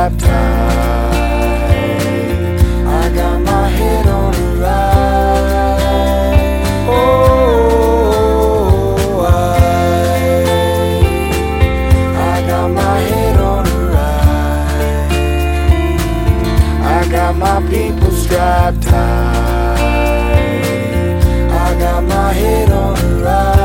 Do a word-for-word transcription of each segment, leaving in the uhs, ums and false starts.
strapped tight. I got my head on the right. Oh, I, I got my head on the right. I got my people strapped tight. I got my head on the right.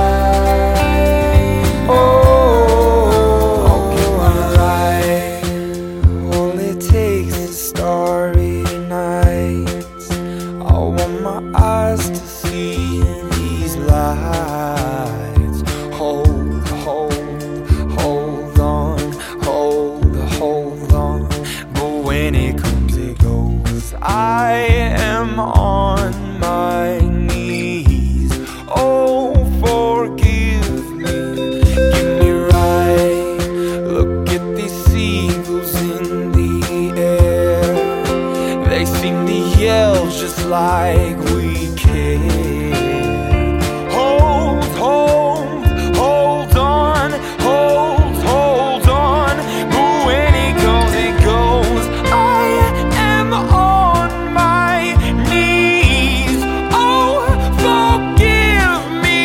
Eyes to see these lights. Hold, hold, hold on, hold, hold on. But when it comes, it goes. I am on my knees. Oh, forgive me, give me right. Look at these seagulls in the air. They seem to yell just like we care. Hold, hold, hold on, hold, hold on. But when it goes, it goes. I am on my knees. Oh, forgive me.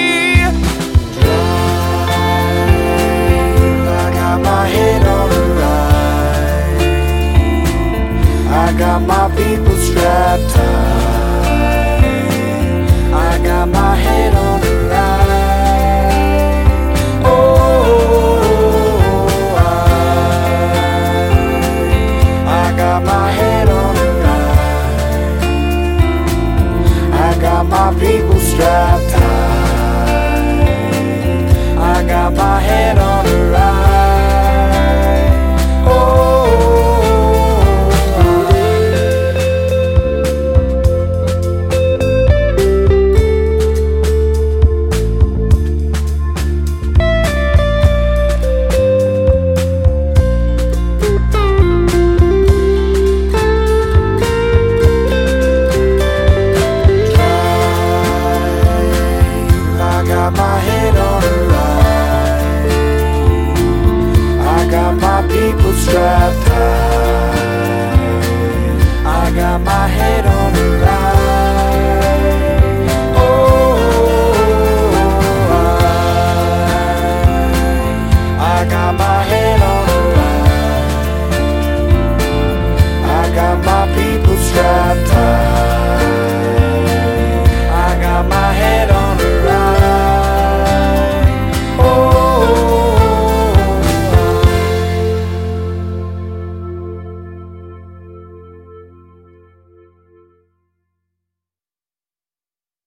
Drive, I got my head on the right. I got my people strapped tight. I got my head on the right. Oh, I, I got my head on the right. I got my people strapped tight.